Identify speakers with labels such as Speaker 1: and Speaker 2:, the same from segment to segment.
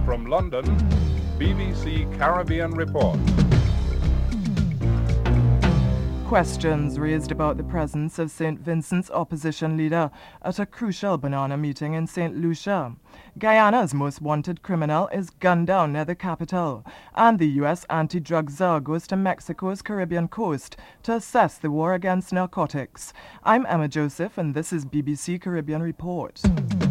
Speaker 1: From London, BBC Caribbean Report.
Speaker 2: Questions raised about the presence of St. Vincent's opposition leader at a crucial banana meeting in St. Lucia. Guyana's most wanted criminal is gunned down near the capital, and the U.S. anti-drug czar goes to Mexico's Caribbean coast to assess the war against narcotics. I'm Emma Joseph, and this is BBC Caribbean Report.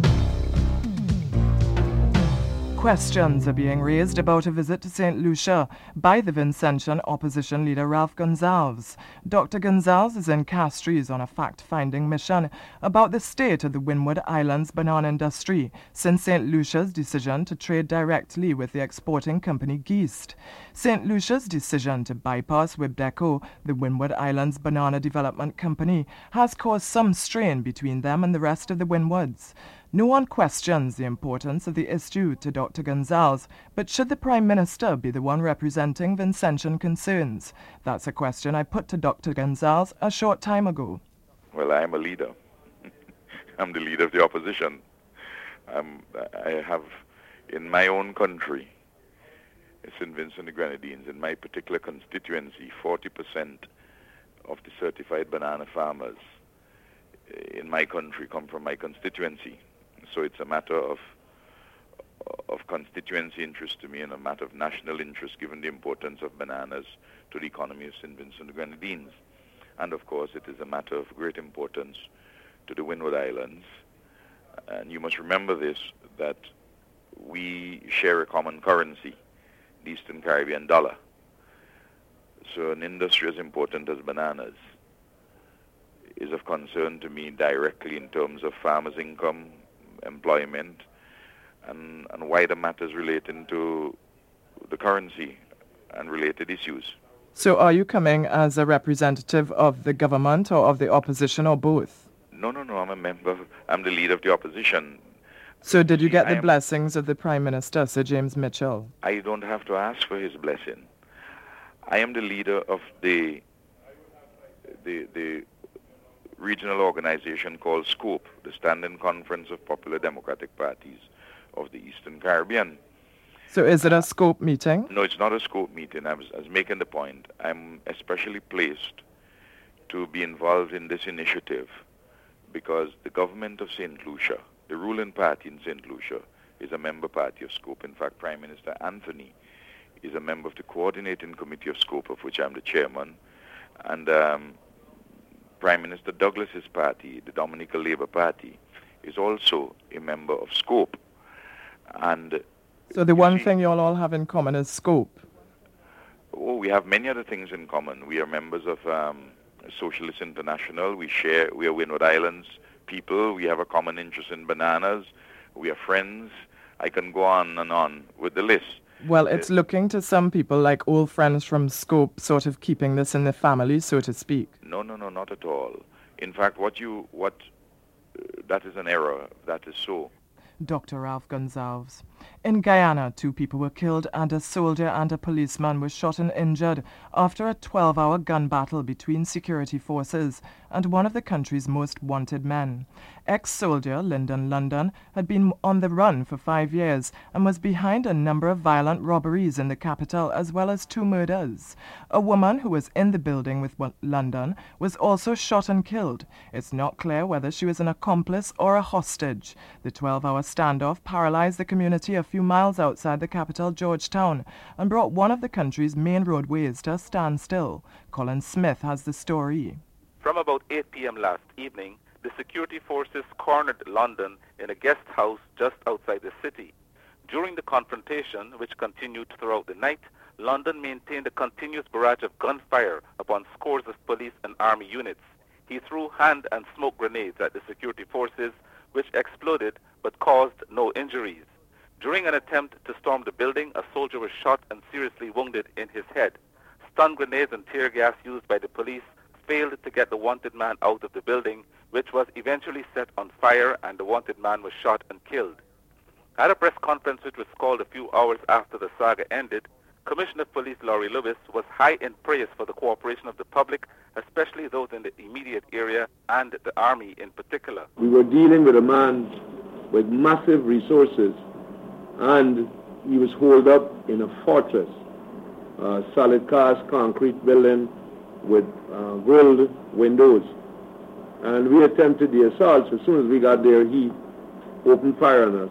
Speaker 2: Questions are being raised about a visit to St. Lucia by the Vincentian opposition leader Ralph Gonsalves. Dr. Gonsalves is in Castries on a fact-finding mission about the state of the Windward Islands banana industry since St. Lucia's decision to trade directly with the exporting company Geest. St. Lucia's decision to bypass Wibdeco, the Windward Islands Banana Development Company, has caused some strain between them and the rest of the Windwards. No one questions the importance of the issue to Dr. Gonsalves, but should the Prime Minister be the one representing Vincentian concerns? That's a question I put to Dr. Gonsalves a short time ago.
Speaker 3: Well, I'm a leader. I'm the leader of the opposition. I have, in my own country, St. Vincent and the Grenadines, in my particular constituency, 40% of the certified banana farmers in my country come from my constituency. So it's a matter of constituency interest to me and a matter of national interest given the importance of bananas to the economy of St. Vincent and the Grenadines. And of course it is a matter of great importance to the Windward Islands. And you must remember this, that we share a common currency, the Eastern Caribbean dollar. So an industry as important as bananas is of concern to me directly in terms of farmers' income, employment, and wider matters relating to the currency and related issues.
Speaker 2: So are you coming as a representative of the government or of the opposition or both?
Speaker 3: No, I'm the leader of the opposition.
Speaker 2: So did you get the blessings of the Prime Minister, Sir James Mitchell?
Speaker 3: I don't have to ask for his blessing. I am the leader of the regional organization called SCOPE, the Standing Conference of Popular Democratic Parties of the Eastern Caribbean.
Speaker 2: So is it a SCOPE meeting?
Speaker 3: No, it's not a SCOPE meeting. I was making the point. I'm especially placed to be involved in this initiative because the government of St. Lucia, the ruling party in St. Lucia, is a member party of SCOPE. In fact, Prime Minister Anthony is a member of the coordinating committee of SCOPE, of which I'm the chairman. And Prime Minister Douglas's party, the Dominican Labour Party, is also a member of SCOPE. And
Speaker 2: so the one thing you all have in common is SCOPE?
Speaker 3: Oh, we have many other things in common. We are members of Socialist International. We are Windward Islands people. We have a common interest in bananas. We are friends. I can go on and on with the list.
Speaker 2: Well, it's looking to some people like old friends from SCOPE sort of keeping this in the family, so to speak.
Speaker 3: No, not at all. In fact, that is an error. That is so.
Speaker 2: Dr. Ralph Gonsalves. In Guyana, 2 people were killed and a soldier and a policeman were shot and injured after a 12-hour gun battle between security forces and one of the country's most wanted men. Ex-soldier Lyndon London had been on the run for 5 years and was behind a number of violent robberies in the capital as well as 2 murders. A woman who was in the building with London was also shot and killed. It's not clear whether she was an accomplice or a hostage. The 12-hour standoff paralyzed the community a few miles outside the capital, Georgetown, and brought one of the country's main roadways to a standstill. Colin Smith has the story.
Speaker 4: From about 8 p.m. last evening, the security forces cornered London in a guest house just outside the city. During the confrontation, which continued throughout the night, London maintained a continuous barrage of gunfire upon scores of police and army units. He threw hand and smoke grenades at the security forces, which exploded but caused no injuries. During an attempt to storm the building, a soldier was shot and seriously wounded in his head. Stun grenades and tear gas used by the police failed to get the wanted man out of the building, which was eventually set on fire and the wanted man was shot and killed. At a press conference which was called a few hours after the saga ended, Commissioner of Police Laurie Lewis was high in praise for the cooperation of the public, especially those in the immediate area and the Army in particular.
Speaker 5: We were dealing with a man with massive resources and he was holed up in a fortress, a solid cast concrete building with grilled windows. And we attempted the assault. As soon as we got there, he opened fire on us.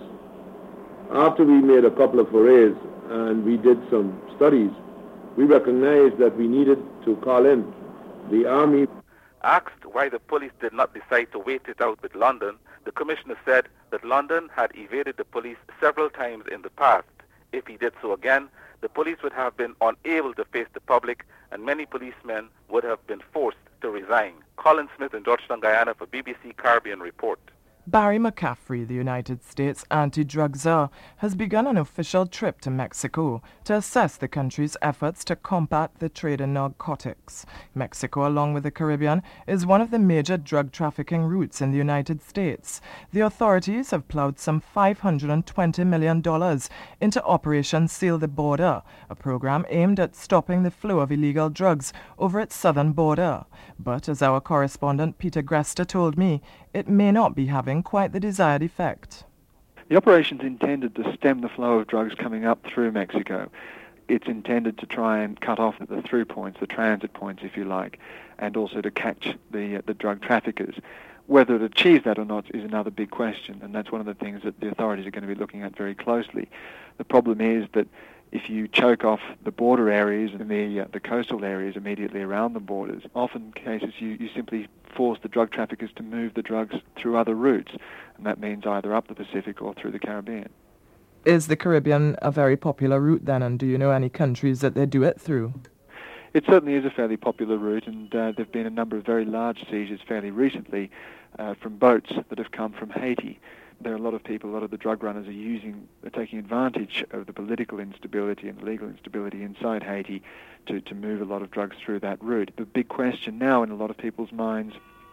Speaker 5: After we made a couple of forays and we did some studies, we recognized that we needed to call in the army.
Speaker 4: Asked why the police did not decide to wait it out with London, the commissioner said that London had evaded the police several times in the past. If he did so again, the police would have been unable to face the public and many policemen would have been forced to resign. Colin Smith in Georgetown, Guyana for BBC Caribbean Report.
Speaker 2: Barry McCaffrey, the United States anti-drug czar, has begun an official trip to Mexico to assess the country's efforts to combat the trade in narcotics. Mexico, along with the Caribbean, is one of the major drug trafficking routes in the United States. The authorities have plowed some $520 million into Operation Seal the Border, a program aimed at stopping the flow of illegal drugs over its southern border. But as our correspondent Peter Grester told me, it may not be having quite the desired effect.
Speaker 6: The operation's intended to stem the flow of drugs coming up through Mexico. It's intended to try and cut off the through points, the transit points, if you like, and also to catch the drug traffickers. Whether it achieves that or not is another big question, and that's one of the things that the authorities are going to be looking at very closely. The problem is that if you choke off the border areas and the coastal areas immediately around the borders, often cases you simply force the drug traffickers to move the drugs through other routes, and that means either up the Pacific or through the Caribbean.
Speaker 2: Is the Caribbean a very popular route then, and do you know any countries that they do it through?
Speaker 6: It certainly is a fairly popular route, and there have been a number of very large seizures fairly recently from boats that have come from Haiti. There are a lot of people, a lot of the drug runners are taking advantage of the political instability and the legal instability inside Haiti to move a lot of drugs through that route. The big question now in a lot of people's minds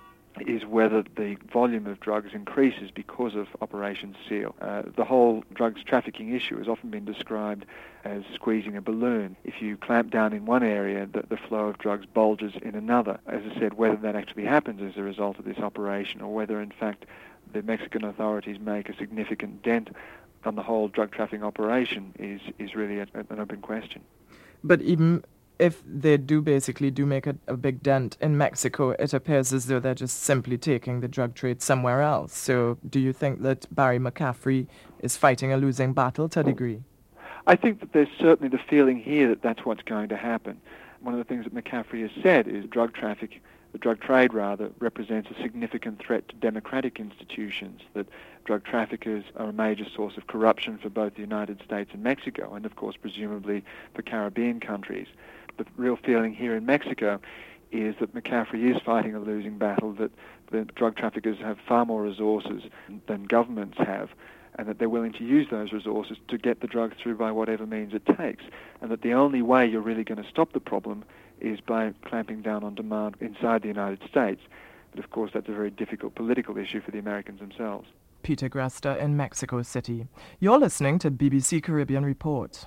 Speaker 6: is whether the volume of drugs increases because of Operation Seal. The whole drugs trafficking issue has often been described as squeezing a balloon. If you clamp down in one area, the flow of drugs bulges in another. As I said, whether that actually happens as a result of this operation or whether in fact the Mexican authorities make a significant dent on the whole drug trafficking operation is really an open question.
Speaker 2: But even if they do make a big dent in Mexico, it appears as though they're just simply taking the drug trade somewhere else. So do you think that Barry McCaffrey is fighting a losing battle to a degree?
Speaker 6: I think that there's certainly the feeling here that that's what's going to happen. One of the things that McCaffrey has said is the drug trade represents a significant threat to democratic institutions, that drug traffickers are a major source of corruption for both the United States and Mexico, and of course presumably for Caribbean countries. The real feeling here in Mexico is that McCaffrey is fighting a losing battle, that the drug traffickers have far more resources than governments have, and that they're willing to use those resources to get the drugs through by whatever means it takes, and that the only way you're really going to stop the problem is by clamping down on demand inside the United States. But of course that's a very difficult political issue for the Americans themselves.
Speaker 2: Peter Grester in Mexico City. You're listening to BBC Caribbean Report.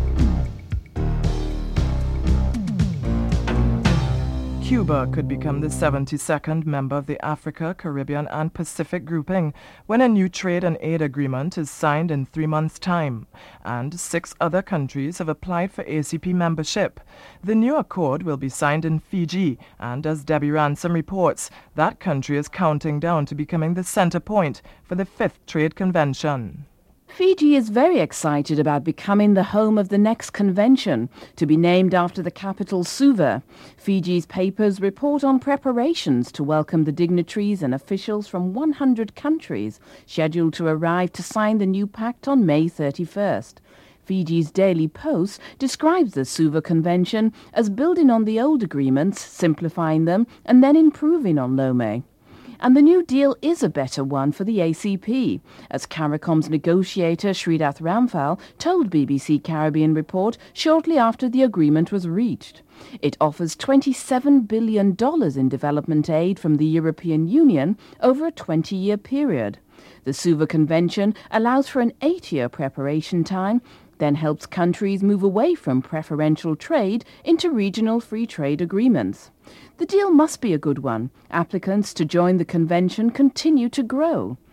Speaker 2: Cuba could become the 72nd member of the Africa, Caribbean and Pacific grouping when a new trade and aid agreement is signed in 3 months' time, and 6 other countries have applied for ACP membership. The new accord will be signed in Fiji, and as Debbie Ransom reports, that country is counting down to becoming the center point for the 5th Trade Convention.
Speaker 7: Fiji is very excited about becoming the home of the next convention, to be named after the capital Suva. Fiji's papers report on preparations to welcome the dignitaries and officials from 100 countries, scheduled to arrive to sign the new pact on May 31st. Fiji's Daily Post describes the Suva Convention as building on the old agreements, simplifying them, and then improving on Lome. And the new deal is a better one for the ACP, as CARICOM's negotiator Sridath Ramphal told BBC Caribbean Report shortly after the agreement was reached. It offers $27 billion in development aid from the European Union over a 20-year period. The Suva Convention allows for an 8-year preparation time, then helps countries move away from preferential trade into regional free trade agreements. The deal must be a good one. Applicants to join the convention continue to grow.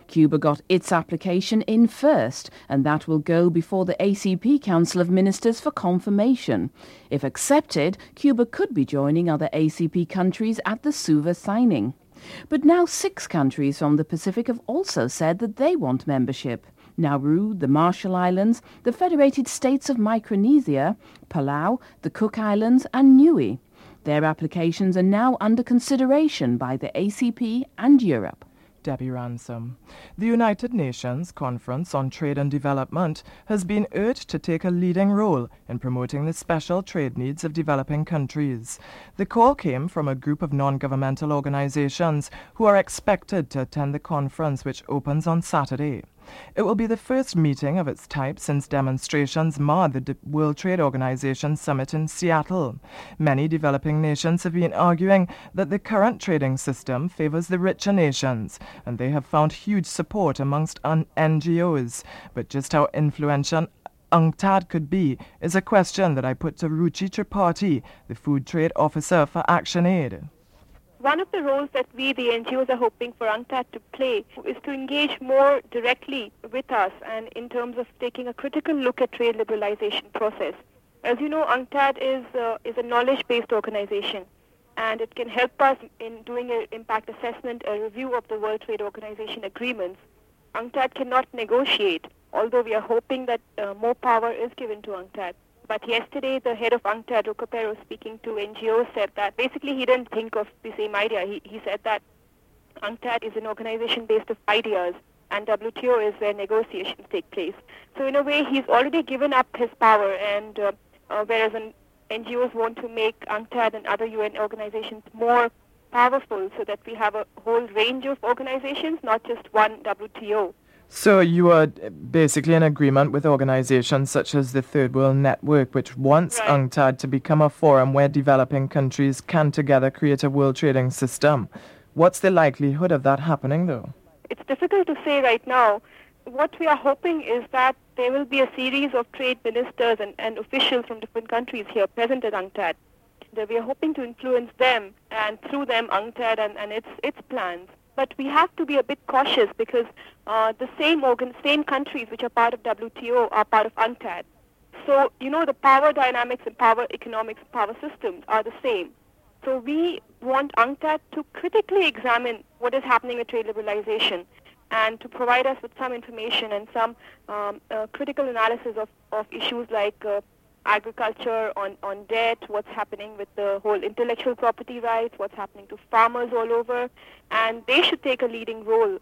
Speaker 7: Cuba got its application in first, and that will go before the ACP Council of Ministers for confirmation. If accepted, Cuba could be joining other ACP countries at the Suva signing. But now 6 countries from the Pacific have also said that they want membership. Nauru, the Marshall Islands, the Federated States of Micronesia, Palau, the Cook Islands and Niue. Their applications are now under consideration by the ACP and Europe.
Speaker 2: Debbie Ransom. The United Nations Conference on Trade and Development has been urged to take a leading role in promoting the special trade needs of developing countries. The call came from a group of non-governmental organizations who are expected to attend the conference, which opens on Saturday. It will be the first meeting of its type since demonstrations marred the World Trade Organization summit in Seattle. Many developing nations have been arguing that the current trading system favors the richer nations, and they have found huge support amongst NGOs. But just how influential UNCTAD could be is a question that I put to Ruchi Tripathi, the Food Trade Officer for ActionAid.
Speaker 8: One of the roles that we, the NGOs, are hoping for UNCTAD to play is to engage more directly with us and in terms of taking a critical look at trade liberalization process. As you know, UNCTAD is a knowledge-based organization, and it can help us in doing an impact assessment, a review of the World Trade Organization agreements. UNCTAD cannot negotiate, although we are hoping that more power is given to UNCTAD. But yesterday, the head of UNCTAD, Rocapero, speaking to NGOs, said that basically he didn't think of the same idea. He said that UNCTAD is an organization based of ideas, and WTO is where negotiations take place. So in a way, he's already given up his power, and whereas NGOs want to make UNCTAD and other UN organizations more powerful so that we have a whole range of organizations, not just one WTO.
Speaker 2: So you are basically in agreement with organizations such as the Third World Network, which wants UNCTAD to become a forum where developing countries can together create a world trading system. What's the likelihood of that happening, though?
Speaker 8: It's difficult to say right now. What we are hoping is that there will be a series of trade ministers and officials from different countries here present at UNCTAD. That we are hoping to influence them, and through them UNCTAD and its plans. But we have to be a bit cautious because the same countries which are part of WTO are part of UNCTAD. So, the power dynamics and power economics, power systems are the same. So we want UNCTAD to critically examine what is happening with trade liberalization and to provide us with some information and some critical analysis of issues like agriculture, on debt, what's happening with the whole intellectual property rights, what's happening to farmers all over, and they should take a leading role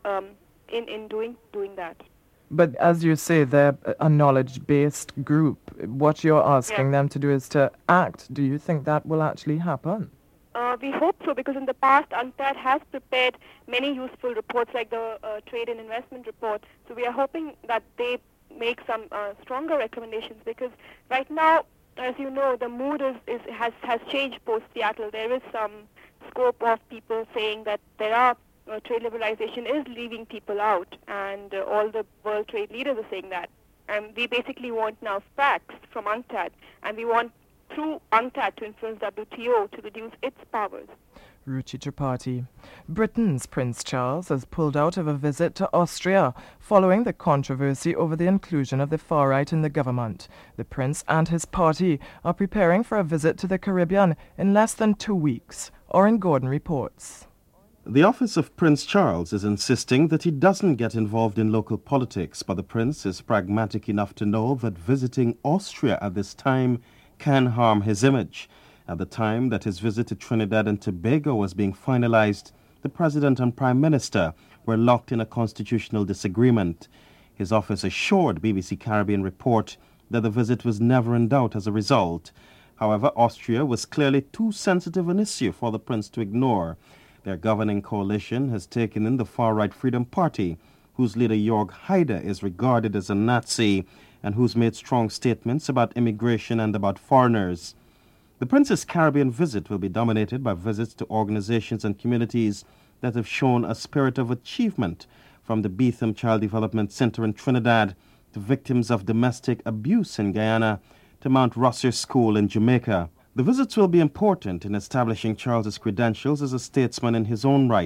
Speaker 8: in doing that.
Speaker 2: But as you say, they're a knowledge-based group. What you're asking them to do is to act. Do you think that will actually happen?
Speaker 8: We hope so, because in the past, UNCTAD has prepared many useful reports like the Trade and Investment Report. So we are hoping that they make some stronger recommendations, because right now, as you know, the mood has changed post-Seattle. There is some scope of people saying that trade liberalization is leaving people out, and all the world trade leaders are saying that. And we basically want now facts from UNCTAD, and we want through UNCTAD to influence WTO to reduce its powers.
Speaker 2: Ruchi Tripathi. Britain's Prince Charles has pulled out of a visit to Austria following the controversy over the inclusion of the far right in the government. The Prince and his party are preparing for a visit to the Caribbean in less than 2 weeks. Oren Gordon reports.
Speaker 9: The office of Prince Charles is insisting that he doesn't get involved in local politics, but the Prince is pragmatic enough to know that visiting Austria at this time can harm his image. At the time that his visit to Trinidad and Tobago was being finalized, the President and Prime Minister were locked in a constitutional disagreement. His office assured BBC Caribbean Report that the visit was never in doubt as a result. However, Austria was clearly too sensitive an issue for the Prince to ignore. Their governing coalition has taken in the far-right Freedom Party, whose leader Jörg Haider is regarded as a Nazi and who's made strong statements about immigration and about foreigners. The Prince's Caribbean visit will be dominated by visits to organizations and communities that have shown a spirit of achievement, from the Beetham Child Development Center in Trinidad to victims of domestic abuse in Guyana to Mount Rosser School in Jamaica. The visits will be important in establishing Charles's credentials as a statesman in his own right.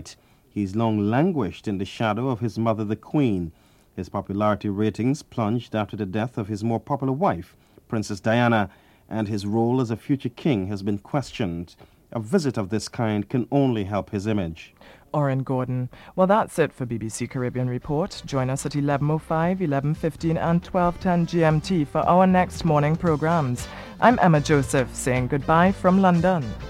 Speaker 9: He's long languished in the shadow of his mother, the Queen. His popularity ratings plunged after the death of his more popular wife, Princess Diana, and his role as a future king has been questioned. A visit of this kind can only help his image.
Speaker 2: Oren Gordon. Well, that's it for BBC Caribbean Report. Join us at 11:05, 11:15 and 12:10 GMT for our next morning programs. I'm Emma Joseph saying goodbye from London.